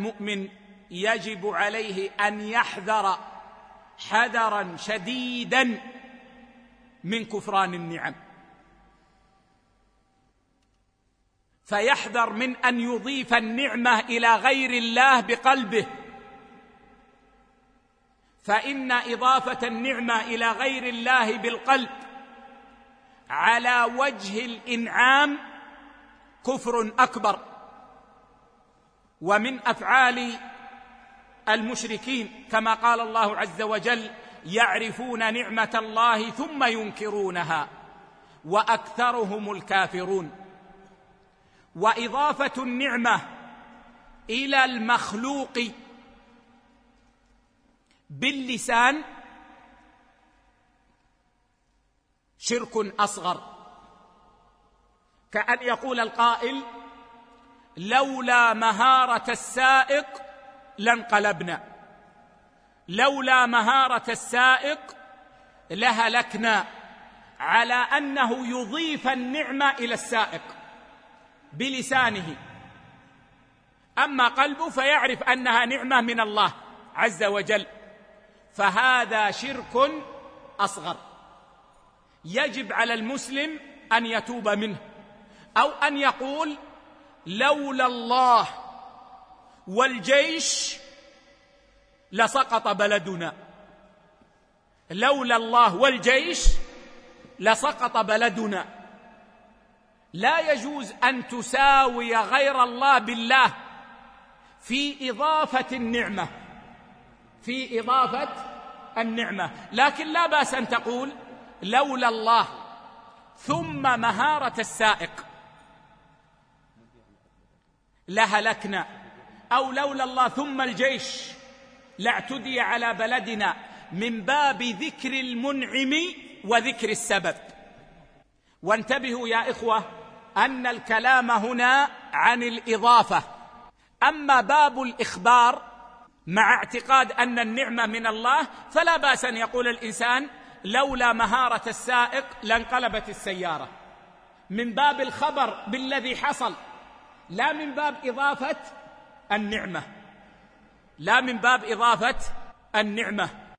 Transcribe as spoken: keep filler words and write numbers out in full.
المؤمن يجب عليه أن يحذر حذرا شديدا من كفران النعم، فيحذر من أن يضيف النعمة إلى غير الله بقلبه، فإن إضافة النعمة إلى غير الله بالقلب على وجه الإنعام كفر أكبر. ومن أفعال المشركين كما قال الله عز وجل: يعرفون نعمة الله ثم ينكرونها وأكثرهم الكافرون. وإضافة النعمة إلى المخلوق باللسان شرك أصغر، كأن يقول القائل: لولا مهارة السائق لانقلبنا، لولا مهارة السائق لهلكنا، على أنه يضيف النعمة إلى السائق بلسانه، أما قلبه فيعرف أنها نعمة من الله عز وجل، فهذا شرك أصغر يجب على المسلم أن يتوب منه، أو أن يقول: لولا الله والجيش لسقط بلدنا، لولا الله والجيش لسقط بلدنا. لا يجوز أن تساوي غير الله بالله في إضافة النعمة، في إضافة النعمة، لكن لا بأس أن تقول: لولا الله ثم مهارة السائق لهلكنا، أو لولا الله ثم الجيش لاعتدي على بلدنا، من باب ذكر المنعم وذكر السبب. وانتبهوا يا إخوة أن الكلام هنا عن الإضافة، أما باب الإخبار مع اعتقاد أن النعمة من الله فلا بأس أن يقول الإنسان: لولا مهارة السائق لانقلبت السيارة، من باب الخبر بالذي حصل، لا من باب إضافة النعمة، لا من باب إضافة النعمة.